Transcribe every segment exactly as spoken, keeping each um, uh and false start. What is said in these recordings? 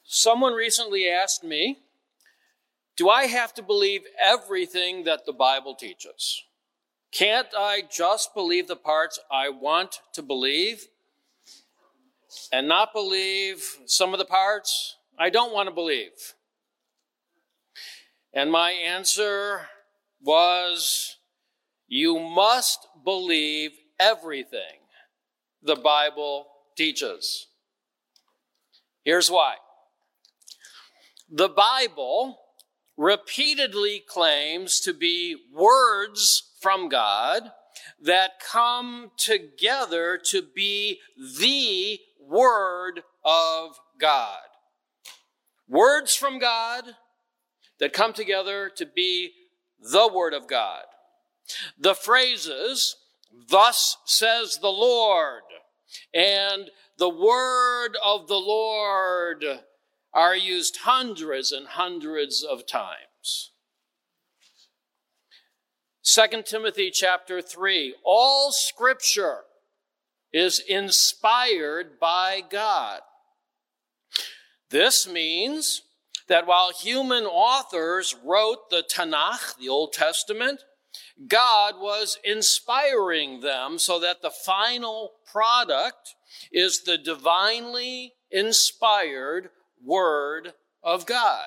Someone recently asked me, do I have to believe everything that the Bible teaches? Can't I just believe the parts I want to believe and not believe some of the parts I don't want to believe? And my answer was, you must believe everything the Bible teaches. Here's why. The Bible repeatedly claims to be words from God that come together to be the Word of God. Words from God that come together to be the Word of God. The phrases, "Thus says the Lord," and "the Word of the Lord," are used hundreds and hundreds of times. Second Timothy chapter three, all Scripture is inspired by God. This means that while human authors wrote the Tanakh, the Old Testament, God was inspiring them so that the final product is the divinely inspired Word of God.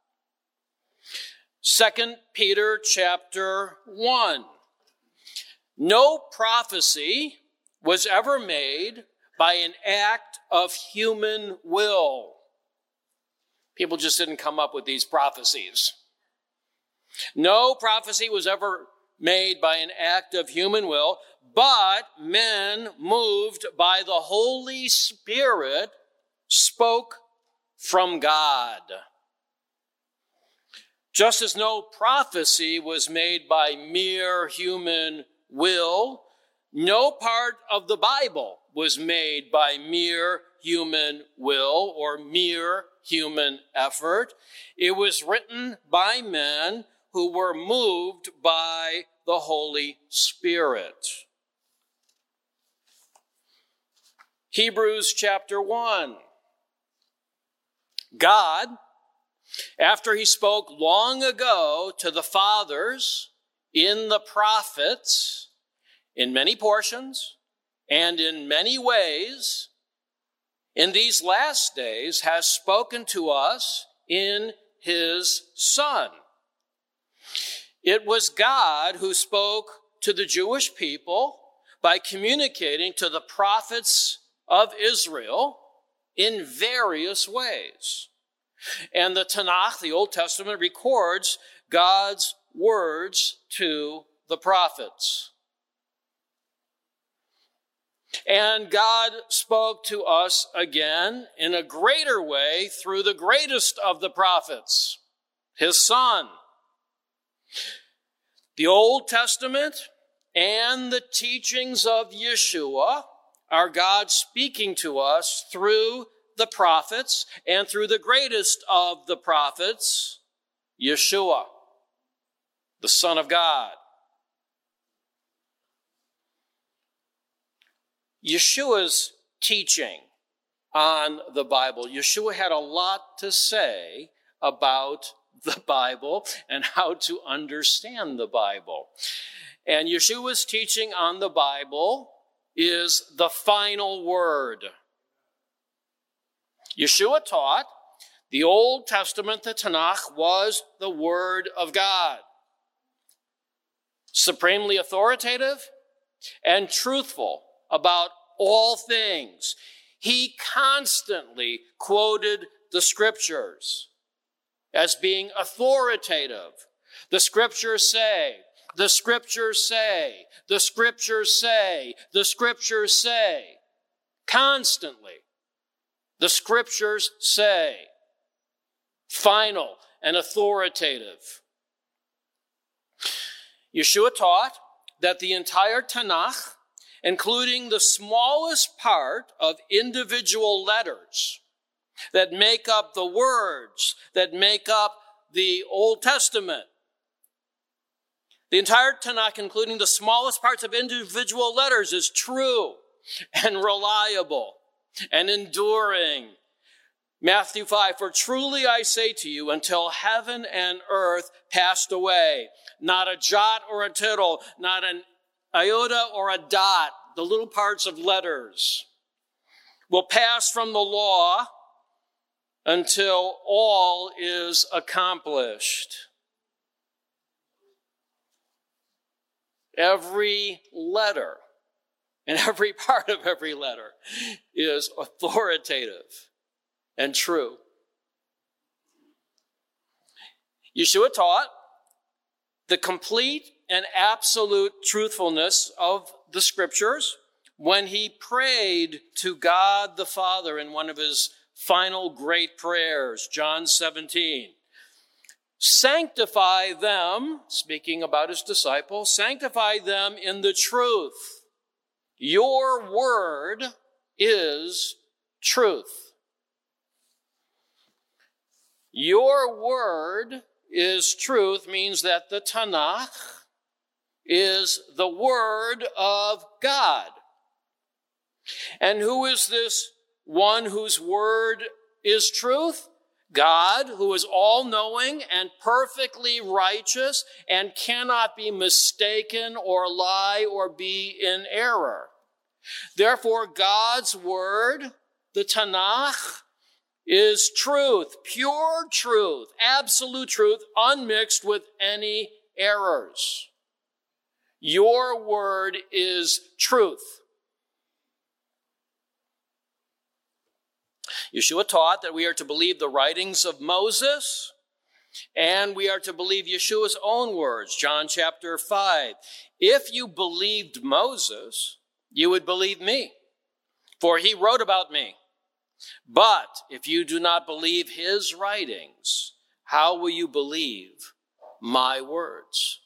Second Peter chapter one. No prophecy was ever made by an act of human will. People just didn't come up with these prophecies. No prophecy was ever made by an act of human will, but men moved by the Holy Spirit spoke from God. Just as no prophecy was made by mere human will, no part of the Bible was made by mere human will or mere human effort. It was written by men who were moved by the Holy Spirit. Hebrews chapter one. God, after he spoke long ago to the fathers in the prophets, in many portions and in many ways, in these last days has spoken to us in his Son. It was God who spoke to the Jewish people by communicating to the prophets of Israel in various ways. And the Tanakh, the Old Testament, records God's words to the prophets. And God spoke to us again in a greater way through the greatest of the prophets, his Son. The Old Testament and the teachings of Yeshua are God speaking to us through the prophets and through the greatest of the prophets, Yeshua, the Son of God. Yeshua's teaching on the Bible, Yeshua had a lot to say about the Bible and how to understand the Bible. And Yeshua's teaching on the Bible is the final word. Yeshua taught the Old Testament, the Tanakh, was the Word of God. Supremely authoritative and truthful about all things. He constantly quoted the Scriptures as being authoritative. The Scriptures say, the Scriptures say, the Scriptures say, the Scriptures say. Constantly. The Scriptures say. Final and authoritative. Yeshua taught that the entire Tanakh, including the smallest part of individual letters that make up the words that make up the Old Testament, the entire Tanakh, including the smallest parts of individual letters, is true and reliable and enduring, Matthew five, for truly I say to you, until heaven and earth passed away, not a jot or a tittle, not an iota or a dot, the little parts of letters, will pass from the law until all is accomplished. Every letter and every part of every letter is authoritative and true. Yeshua taught the complete and absolute truthfulness of the scriptures when he prayed to God the Father in one of his final great prayers, John seventeen. Sanctify them, speaking about his disciples, sanctify them in the truth. Your word is truth. Your word is truth means that the Tanakh is the word of God. And who is this one whose word is truth? God, who is all-knowing and perfectly righteous and cannot be mistaken or lie or be in error. Therefore, God's word, the Tanakh, is truth, pure truth, absolute truth, unmixed with any errors. Your word is truth. Yeshua taught that we are to believe the writings of Moses, and we are to believe Yeshua's own words, John chapter five. If you believed Moses, you would believe me, for he wrote about me. But if you do not believe his writings, how will you believe my words?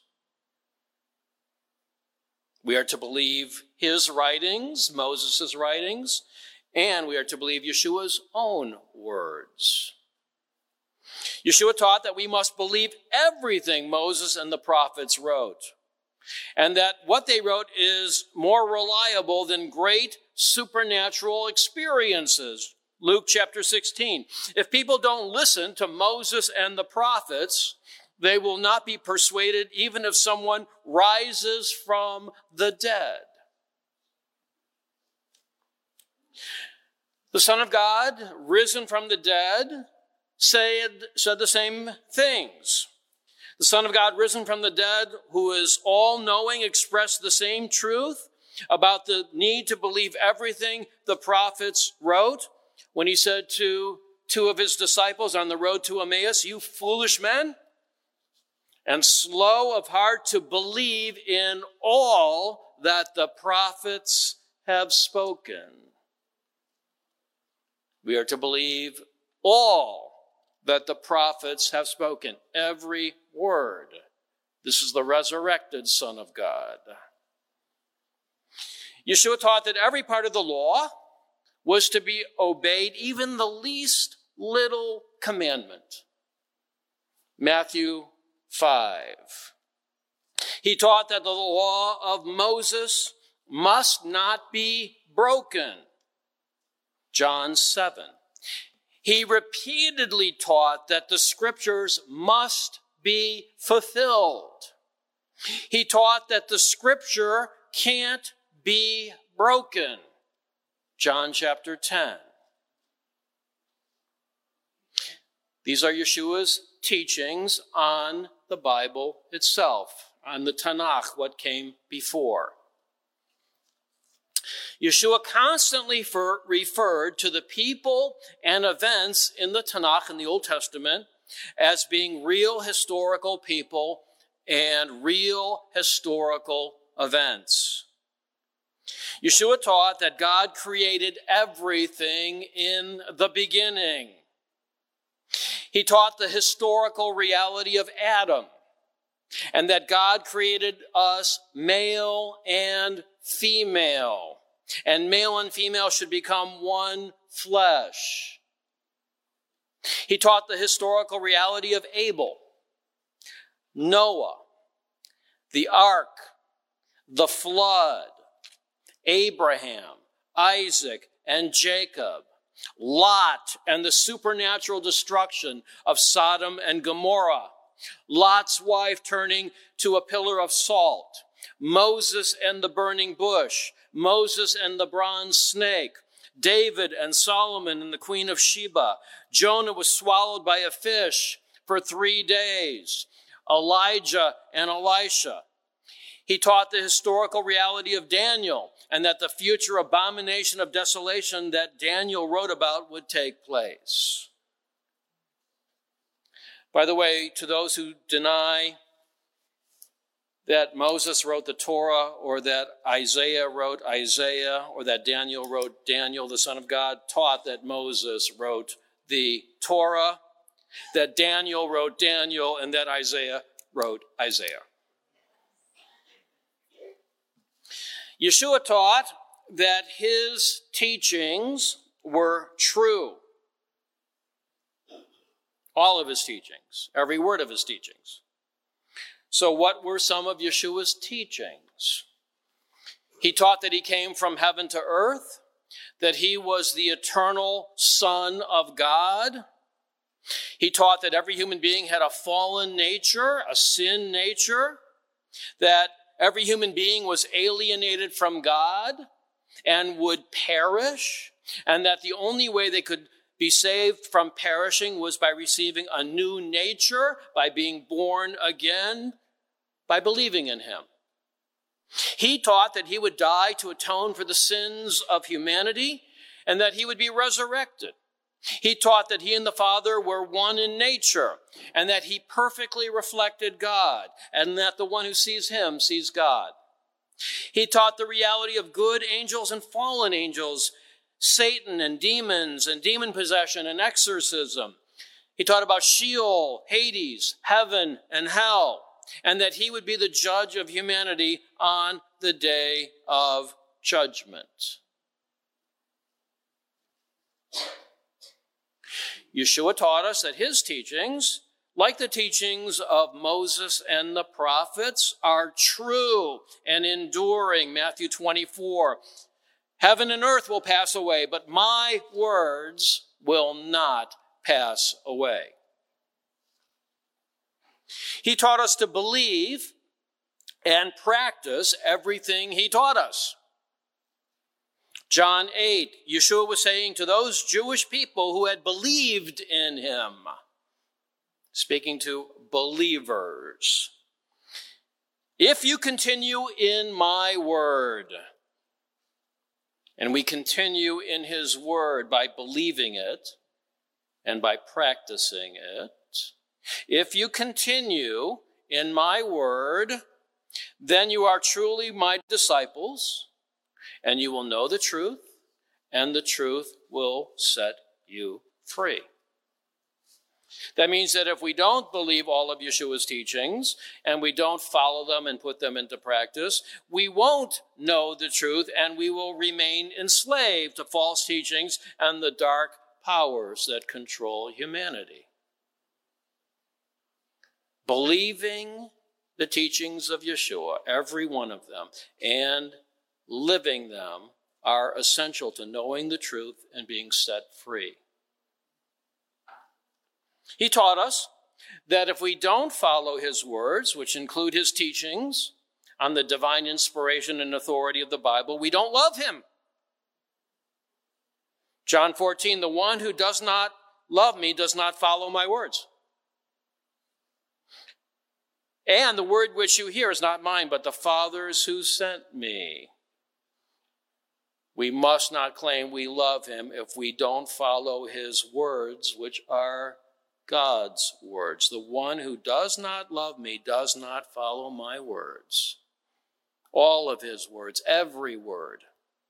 We are to believe his writings, Moses' writings, and we are to believe Yeshua's own words. Yeshua taught that we must believe everything Moses and the prophets wrote, and that what they wrote is more reliable than great supernatural experiences. Luke chapter sixteen. If people don't listen to Moses and the prophets, they will not be persuaded even if someone rises from the dead. The Son of God, risen from the dead, said, said the same things. The Son of God, risen from the dead, who is all-knowing, expressed the same truth about the need to believe everything the prophets wrote when he said to two of his disciples on the road to Emmaus, you foolish men, and slow of heart to believe in all that the prophets have spoken. We are to believe all that the prophets have spoken, every word. This is the resurrected Son of God. Yeshua taught that every part of the law was to be obeyed, even the least little commandment. Matthew five. He taught that the law of Moses must not be broken. John seven. He repeatedly taught that the scriptures must be fulfilled. He taught that the scripture can't be broken. John chapter ten. These are Yeshua's teachings on the Bible itself, on the Tanakh, what came before. Yeshua constantly for, referred to the people and events in the Tanakh in the Old Testament as being real historical people and real historical events. Yeshua taught that God created everything in the beginning. He taught the historical reality of Adam, and that God created us male and female, and male and female should become one flesh. He taught the historical reality of Abel, Noah, the ark, the flood, Abraham, Isaac, and Jacob. Lot and the supernatural destruction of Sodom and Gomorrah. Lot's wife turning to a pillar of salt. Moses and the burning bush. Moses and the bronze snake. David and Solomon and the queen of Sheba. Jonah was swallowed by a fish for three days. Elijah and Elisha. He taught the historical reality of Daniel and that the future abomination of desolation that Daniel wrote about would take place. By the way, to those who deny that Moses wrote the Torah or that Isaiah wrote Isaiah or that Daniel wrote Daniel, the Son of God, taught that Moses wrote the Torah, that Daniel wrote Daniel, and that Isaiah wrote Isaiah. Yeshua taught that his teachings were true. All of his teachings, every word of his teachings. So what were some of Yeshua's teachings? He taught that he came from heaven to earth, that he was the eternal Son of God. He taught that every human being had a fallen nature, a sin nature, that every human being was alienated from God and would perish, and that the only way they could be saved from perishing was by receiving a new nature, by being born again, by believing in him. He taught that he would die to atone for the sins of humanity and that he would be resurrected. He taught that he and the Father were one in nature and that he perfectly reflected God and that the one who sees him sees God. He taught the reality of good angels and fallen angels, Satan and demons and demon possession and exorcism. He taught about Sheol, Hades, heaven, and hell, and that he would be the judge of humanity on the day of judgment. Yeshua taught us that his teachings, like the teachings of Moses and the prophets, are true and enduring. Matthew twenty-four. Heaven and earth will pass away, but my words will not pass away. He taught us to believe and practice everything he taught us. John eight, Yeshua was saying to those Jewish people who had believed in him, speaking to believers, if you continue in my word, and we continue in his word by believing it and by practicing it, if you continue in my word, then you are truly my disciples, and you will know the truth, and the truth will set you free. That means that if we don't believe all of Yeshua's teachings, and we don't follow them and put them into practice, we won't know the truth, and we will remain enslaved to false teachings and the dark powers that control humanity. Believing the teachings of Yeshua, every one of them, and living them are essential to knowing the truth and being set free. He taught us that if we don't follow his words, which include his teachings on the divine inspiration and authority of the Bible, we don't love him. John fourteen, the one who does not love me does not follow my words. And the word which you hear is not mine, but the Father's who sent me. We must not claim we love him if we don't follow his words, which are God's words. The one who does not love me does not follow my words. All of his words, every word.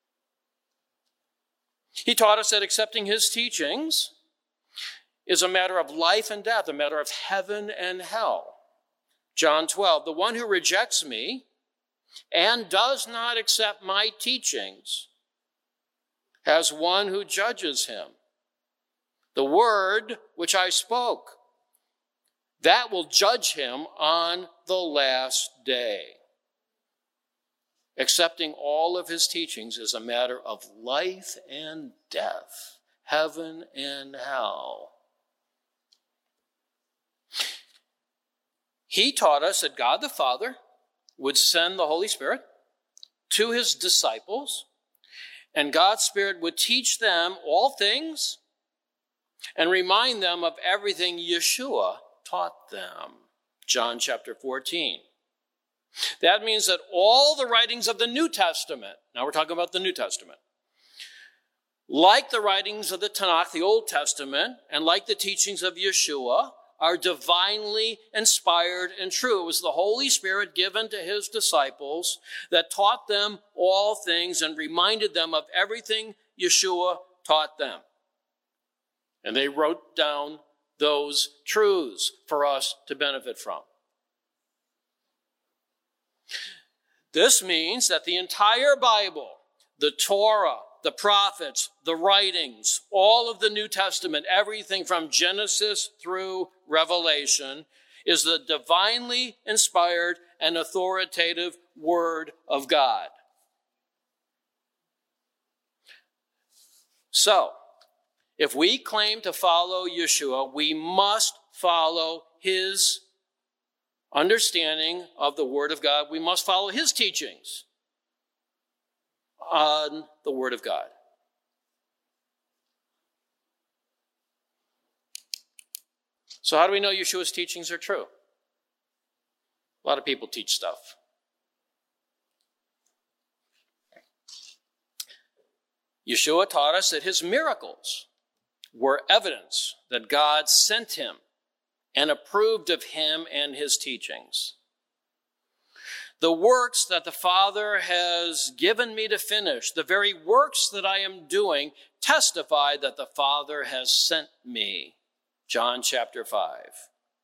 He taught us that accepting his teachings is a matter of life and death, a matter of heaven and hell. John twelve, the one who rejects me and does not accept my teachings has one who judges him. The word which I spoke, that will judge him on the last day. Accepting all of his teachings is a matter of life and death. heaven and hell. He taught us that God the Father would send the Holy Spirit to his disciples, and God's Spirit would teach them all things and remind them of everything Yeshua taught them. John chapter fourteen. That means that all the writings of the New Testament, now we're talking about the New Testament, like the writings of the Tanakh, the Old Testament, and like the teachings of Yeshua, are divinely inspired and true. It was the Holy Spirit given to his disciples that taught them all things and reminded them of everything Yeshua taught them. And they wrote down those truths for us to benefit from. This means that the entire Bible, the Torah, the prophets, the writings, all of the New Testament, everything from Genesis through Revelation, is the divinely inspired and authoritative Word of God. So, if we claim to follow Yeshua, we must follow his understanding of the Word of God. We must follow his teachings on the Word of God. So how do we know Yeshua's teachings are true? A lot of people teach stuff. Yeshua taught us that his miracles were evidence that God sent him and approved of him and his teachings. The works that the Father has given me to finish, the very works that I am doing, testify that the Father has sent me. John chapter five.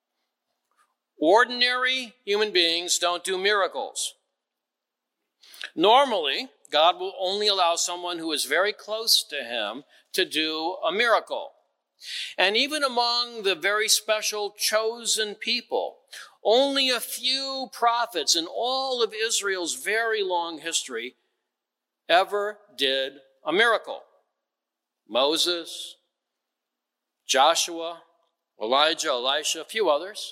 Ordinary human beings don't do miracles. Normally, God will only allow someone who is very close to him to do a miracle. And even among the very special chosen people, only a few prophets in all of Israel's very long history ever did a miracle. Moses, Joshua, Elijah, Elisha, a few others.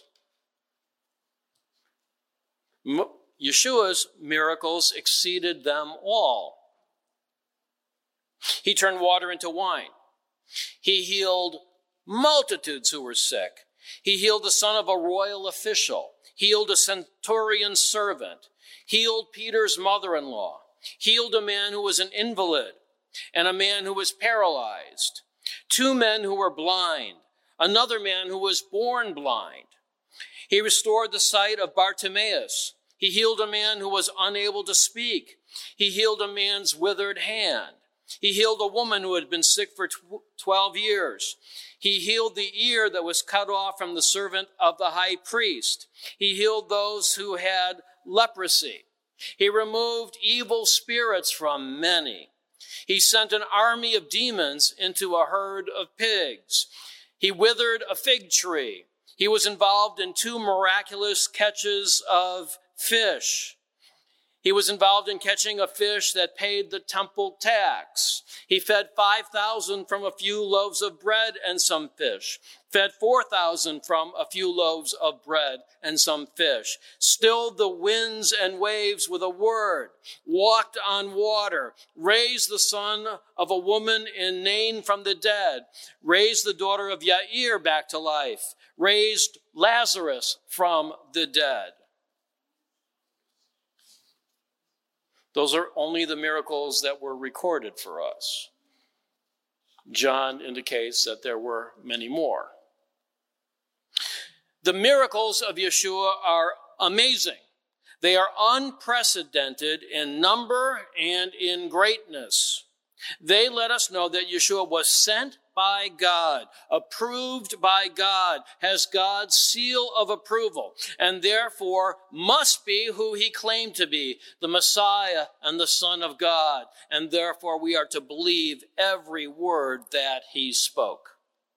M- Yeshua's miracles exceeded them all. He turned water into wine. He healed multitudes who were sick. He healed the son of a royal official, healed a centurion's servant, healed Peter's mother-in-law, healed a man who was an invalid, and a man who was paralyzed, two men who were blind, another man who was born blind. He restored the sight of Bartimaeus. He healed a man who was unable to speak. He healed a man's withered hand. He healed a woman who had been sick for twelve years. He healed the ear that was cut off from the servant of the high priest. He healed those who had leprosy. He removed evil spirits from many. He sent an army of demons into a herd of pigs. He withered a fig tree. He was involved in two miraculous catches of fish. He was involved in catching a fish that paid the temple tax. He fed five thousand from a few loaves of bread and some fish. Fed four thousand from a few loaves of bread and some fish. Stilled the winds and waves with a word. Walked on water. Raised the son of a woman in Nain from the dead. Raised the daughter of Yair back to life. Raised Lazarus from the dead. Those are only the miracles that were recorded for us. John indicates that there were many more. The miracles of Yeshua are amazing. They are unprecedented in number and in greatness. They let us know that Yeshua was sent by God, approved by God, has God's seal of approval, and therefore must be who he claimed to be, the Messiah and the Son of God. And therefore we are to believe every word that he spoke.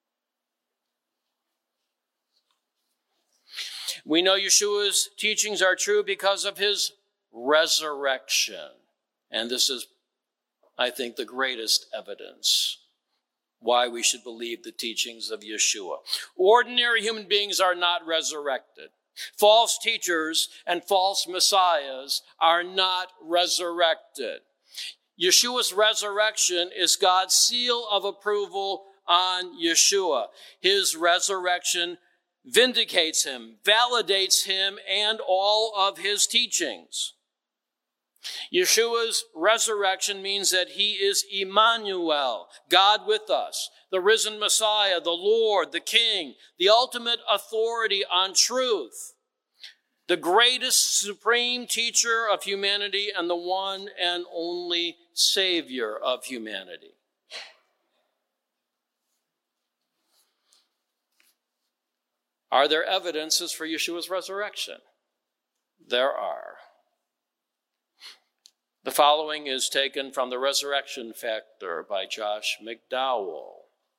We know Yeshua's teachings are true because of his resurrection. And this is, I think, the greatest evidence. why we should believe the teachings of Yeshua. Ordinary human beings are not resurrected. False teachers and false messiahs are not resurrected. Yeshua's resurrection is God's seal of approval on Yeshua. His resurrection vindicates him, validates him, and all of his teachings. Yeshua's resurrection means that he is Emmanuel, God with us, the risen Messiah, the Lord, the King, the ultimate authority on truth, the greatest supreme teacher of humanity, and the one and only Savior of humanity. Are there evidences for Yeshua's resurrection? There are. The following is taken from The Resurrection Factor by Josh McDowell.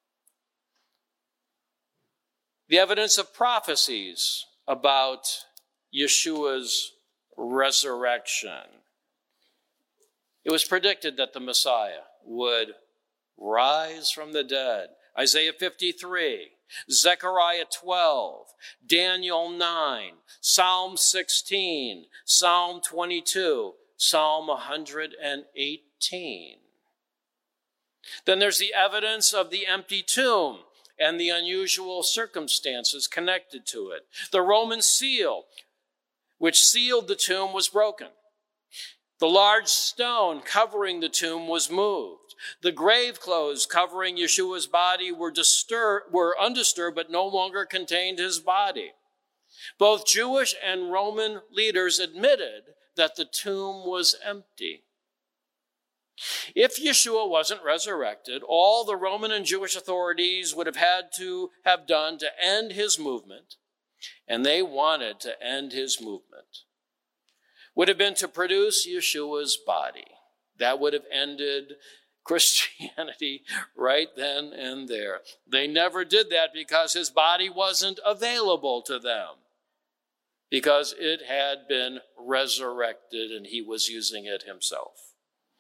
The evidence of prophecies about Yeshua's resurrection. It was predicted that the Messiah would rise from the dead. Isaiah fifty-three, Zechariah twelve, Daniel nine, Psalm sixteen, Psalm twenty-two, Psalm one hundred eighteen. Then there's the evidence of the empty tomb and the unusual circumstances connected to it. The Roman seal, which sealed the tomb, was broken. The large stone covering the tomb was moved. The grave clothes covering Yeshua's body were disturbed, were undisturbed, but no longer contained his body. Both Jewish and Roman leaders admitted that the tomb was empty. If Yeshua wasn't resurrected, all the Roman and Jewish authorities would have had to have done to end his movement, and they wanted to end his movement, would have been to produce Yeshua's body. That would have ended Christianity right then and there. They never did that because his body wasn't available to them, because it had been resurrected and he was using it himself.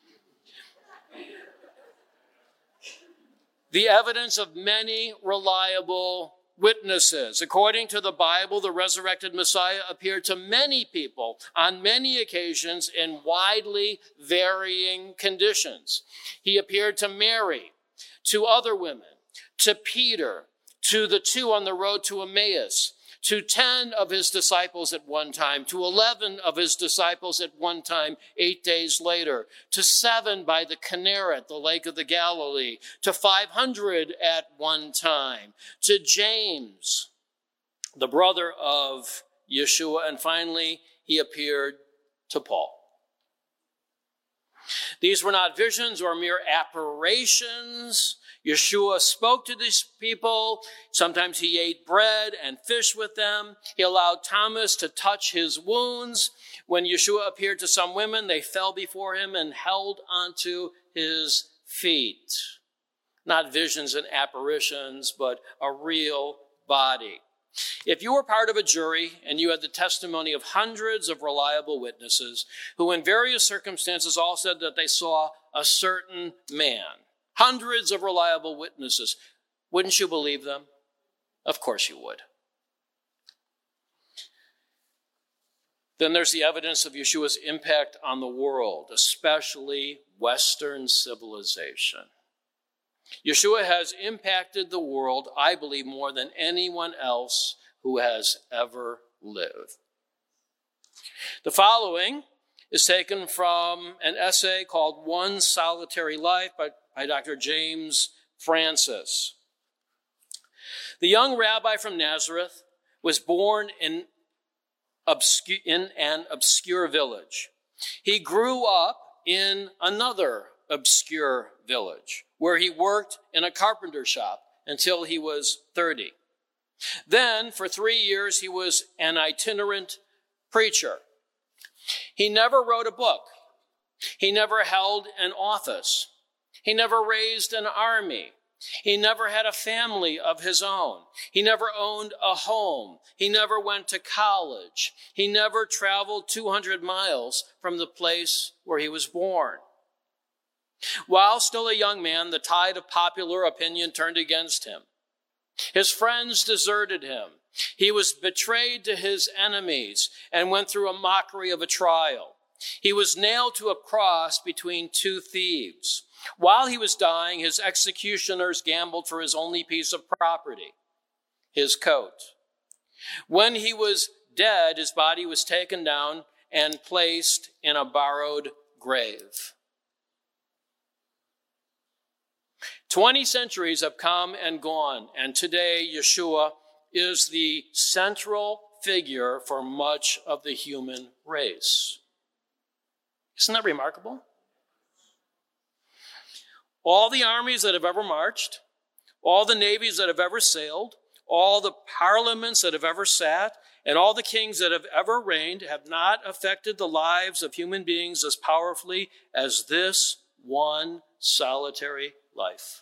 The evidence of many reliable witnesses. According to the Bible, the resurrected Messiah appeared to many people on many occasions in widely varying conditions. He appeared to Mary, to other women, to Peter, to the two on the road to Emmaus, to ten of his disciples at one time, to eleven of his disciples at one time, eight days later, to seven by the Kinneret, the lake of the Galilee, to five hundred at one time, to James, the brother of Yeshua, and finally, he appeared to Paul. These were not visions or mere apparitions. Yeshua spoke to these people. Sometimes he ate bread and fish with them. He allowed Thomas to touch his wounds. When Yeshua appeared to some women, they fell before him and held onto his feet. Not visions and apparitions, but a real body. If you were part of a jury and you had the testimony of hundreds of reliable witnesses who in various circumstances all said that they saw a certain man, hundreds of reliable witnesses, wouldn't you believe them? Of course you would. Then there's the evidence of Yeshua's impact on the world, especially Western civilization. Yeshua has impacted the world, I believe, more than anyone else who has ever lived. The following is taken from an essay called One Solitary Life by, by Doctor James Francis. The young rabbi from Nazareth was born in, obscure, in an obscure village. He grew up in another obscure village where he worked in a carpenter shop until he was thirty. Then, for three years, he was an itinerant preacher. He never wrote a book. He never held an office. He never raised an army. He never had a family of his own. He never owned a home. He never went to college. He never traveled two hundred miles from the place where he was born. While still a young man, the tide of popular opinion turned against him. His friends deserted him. He was betrayed to his enemies and went through a mockery of a trial. He was nailed to a cross between two thieves. While he was dying, his executioners gambled for his only piece of property, his coat. When he was dead, his body was taken down and placed in a borrowed grave. Twenty centuries have come and gone, and today Yeshua is the central figure for much of the human race. Isn't that remarkable? All the armies that have ever marched, all the navies that have ever sailed, all the parliaments that have ever sat, and all the kings that have ever reigned have not affected the lives of human beings as powerfully as this one solitary life.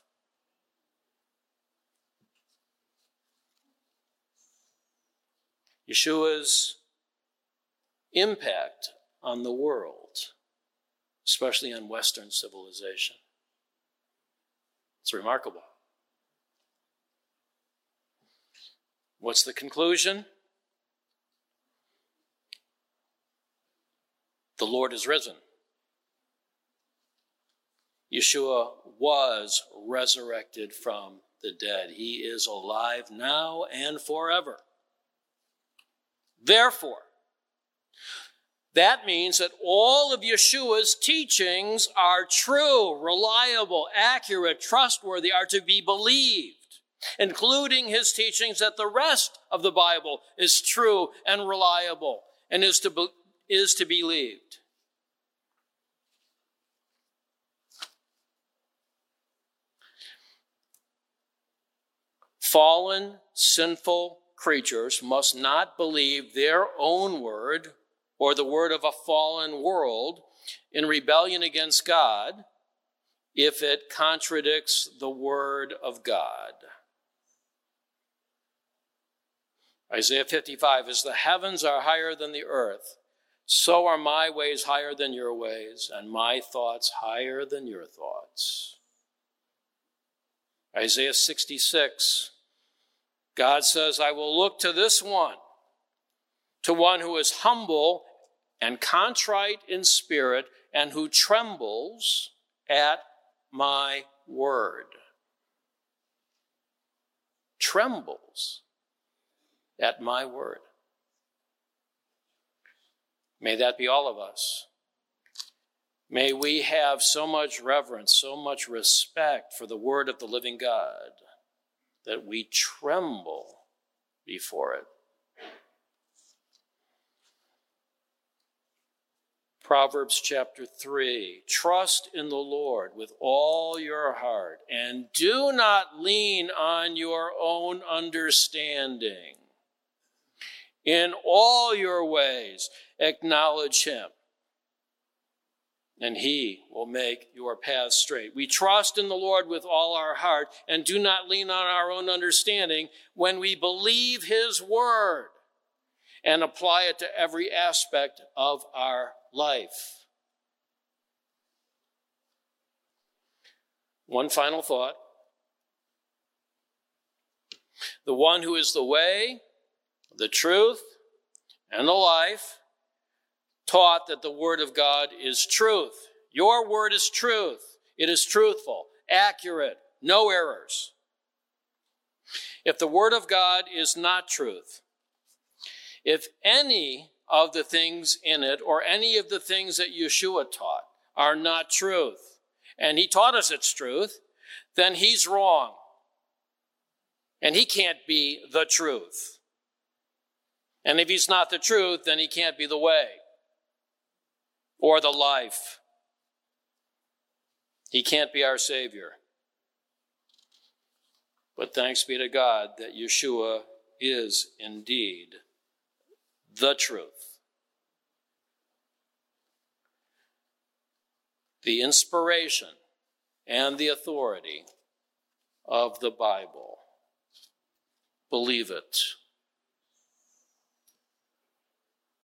Yeshua's impact on the world, especially on Western civilization, it's remarkable. What's the conclusion? The Lord is risen. Yeshua was resurrected from the dead. He is alive now and forever. Therefore, that means that all of Yeshua's teachings are true, reliable, accurate, trustworthy, are to be believed, including his teachings that the rest of the Bible is true and reliable and is to be, is to be believed. Fallen, sinful creatures must not believe their own word or the word of a fallen world in rebellion against God if it contradicts the word of God. Isaiah fifty-five, as the heavens are higher than the earth, so are my ways higher than your ways, and my thoughts higher than your thoughts. Isaiah sixty-six, God says, I will look to this one, to one who is humble and contrite in spirit, and who trembles at my word. Trembles at my word. May that be all of us. May we have so much reverence, so much respect for the word of the living God that we tremble before it. Proverbs chapter three, trust in the Lord with all your heart and do not lean on your own understanding. In all your ways, acknowledge him, and he will make your paths straight. We trust in the Lord with all our heart and do not lean on our own understanding when we believe his word and apply it to every aspect of our life. One final thought. The one who is the way, the truth, and the life taught that the word of God is truth. Your word is truth. It is truthful, accurate, no errors. If the word of God is not truth, if any of the things in it or any of the things that Yeshua taught are not truth, and he taught us it's truth, then he's wrong. And he can't be the truth. And if he's not the truth, then he can't be the way or the life. He can't be our Savior. But thanks be to God that Yeshua is indeed the truth. The inspiration and the authority of the Bible. Believe it.